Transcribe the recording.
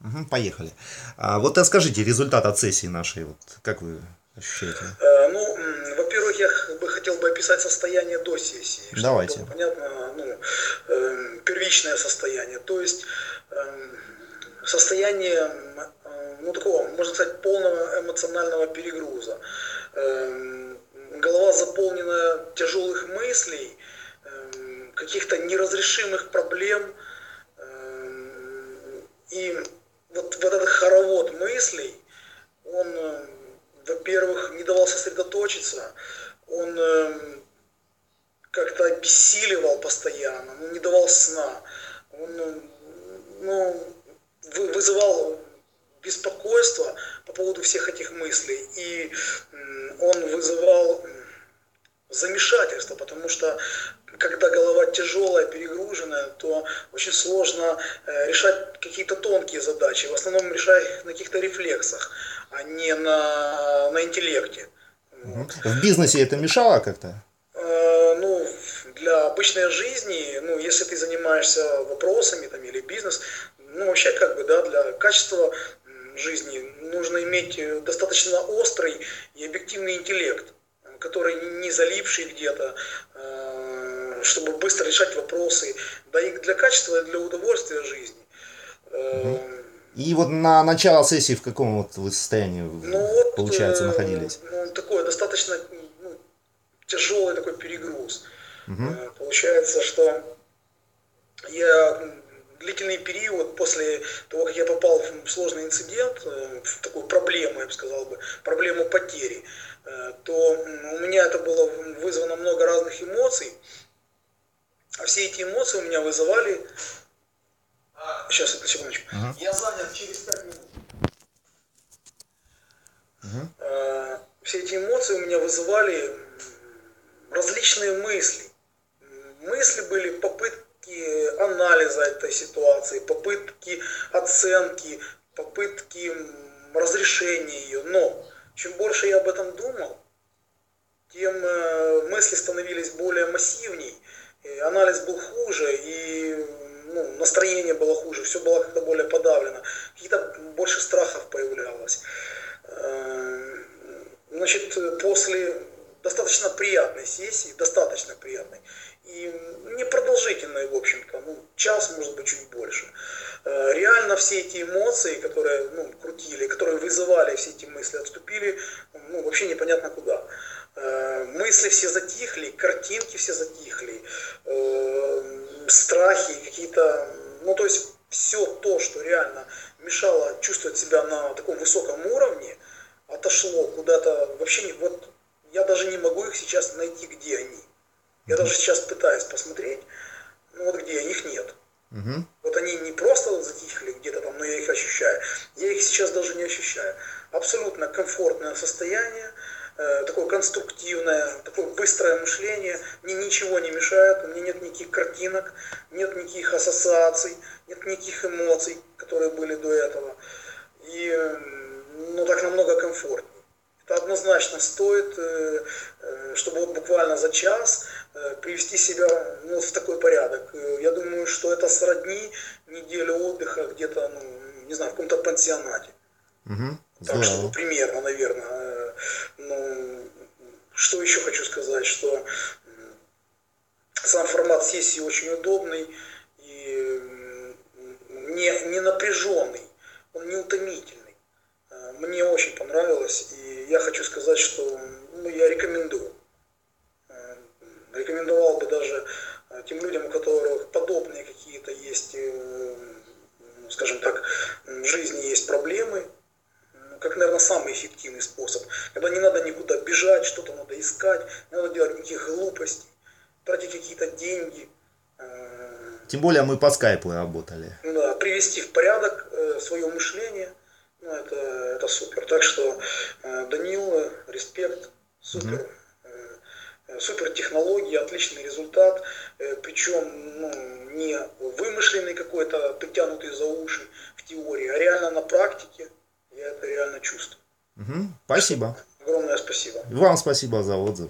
Мгм, поехали. Вот скажите, результат от сессии нашей, вот, как вы ощущаете? Во-первых, бы хотел бы описать состояние до сессии, чтобы было Давайте. понятно, первичное состояние. То есть состояние, такого, можно сказать, полного эмоционального перегруза. Голова заполнена тяжелых мыслей, каких-то неразрешимых проблем, и вот этот хоровод мыслей, он, во-первых, не давал сосредоточиться, он как-то обессиливал постоянно, не давал сна, он вызывал беспокойство по поводу всех этих мыслей, и он вызывал замешательство, потому что когда голова тяжелая, перегруженная, то очень сложно решать какие-то тонкие задачи. В основном решать их на каких-то рефлексах, а не на интеллекте. Мгм. Вот. В бизнесе это мешало как-то? Для обычной жизни, если ты занимаешься вопросами там, или бизнес, вообще как бы, да, для качества жизни нужно иметь достаточно острый и объективный интеллект, который не залипший где-то, чтобы быстро решать вопросы, да и для качества, и для удовольствия жизни. Мгм. Э, И вот на начало сессии в каком вот вы состоянии, получается, находились? Такое достаточно тяжелый такой перегруз. Мгм. Получается, что я длительный период после того, как я попал в сложный инцидент, в такую проблему, я бы сказал бы, проблему потери, то у меня это было вызвано много разных эмоций, а все эти эмоции у меня вызывали... Сейчас, одну секундочку. Мгм. Я занят через 5 минут. Мгм. Все эти эмоции у меня вызывали различные мысли. Мысли были попытки анализа этой ситуации, попытки оценки, попытки разрешения ее. Но чем больше я об этом думал, тем мысли становились более массивней, анализ был хуже, и настроение было хуже, все было как-то более подавлено, каких-то больше страхов появлялось. Значит, после достаточно приятной сессии, достаточно приятной, и непродолжительной, в общем-то, час, может быть, чуть больше, реально все эти эмоции, которые крутили, которые вызывали все эти мысли, отступили вообще непонятно куда. Мысли все затихли, картинки все затихли, страхи какие-то, то есть все то, что реально мешало чувствовать себя на таком высоком уровне, отошло куда-то, вообще не, вот я даже не могу их сейчас найти, где они. Я Мгм. даже сейчас пытаюсь посмотреть, вот где их нет. Мгм. Вот они не просто затихли где-то там, но я их ощущаю. Я их сейчас даже не ощущаю. Абсолютно комфортное состояние, такое конструктивное, такое быстрое мышление. Мне ничего не мешает, у меня нет никаких картинок, нет никаких ассоциаций, нет никаких эмоций, которые были до этого. И так намного комфортнее. Это однозначно стоит, чтобы вот буквально за час привести себя в такой порядок. Я думаю, что это сродни неделе отдыха где-то, не знаю, в каком-то пансионате. Мгм. Так, чтобы Здорово. примерно, наверное. Что еще хочу сказать, что сам формат сессии очень удобный и не напряженный, он не утомительный. Мне очень понравилось, и я хочу сказать, что я рекомендую. Рекомендовал бы даже тем людям, у которых подобные какие-то есть, скажем так, в жизни есть проблемы, как, наверное, самый эффективный способ. Когда не надо никуда бежать, что-то надо искать, не надо делать никаких глупостей, тратить какие-то деньги. Тем более мы по скайпу работали. Да, привести в порядок свое мышление, это супер. Так что, Данил, респект, Мгм. супер. Супер технологии, отличный результат, причем не вымышленный какой-то, притянутый за уши в теории, а реально на практике я это реально чувствую. Мгм. Так что Спасибо. огромное спасибо. И вам спасибо за отзыв.